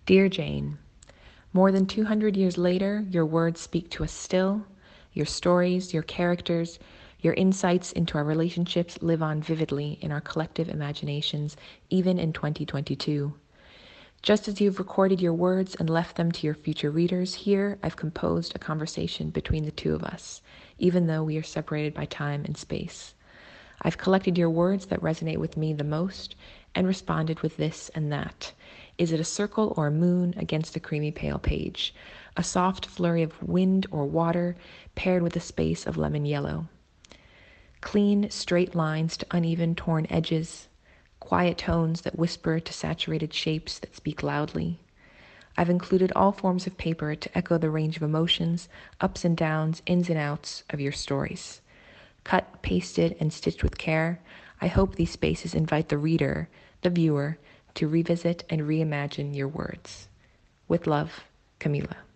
Dear Jane, more than 200 years later, your words speak to us still. Your stories, your characters, your insights into our relationships live on vividly in our collective imaginations, even in 2022. Just as you've recorded your words and left them to your future readers, here I've composed a conversation between the two of us, even though we are separated by time and space. I've collected your words that resonate with me the most and responded with this and that. Is it a circle or a moon against a creamy pale page? A soft flurry of wind or water paired with a space of lemon yellow? Clean, straight lines to uneven, torn edges? Quiet tones that whisper to saturated shapes that speak loudly? I've included all forms of paper to echo the range of emotions, ups and downs, ins and outs of your stories. Cut, pasted, and stitched with care, I hope these spaces invite the reader, the viewer, to revisit and reimagine your words. With love, Camila.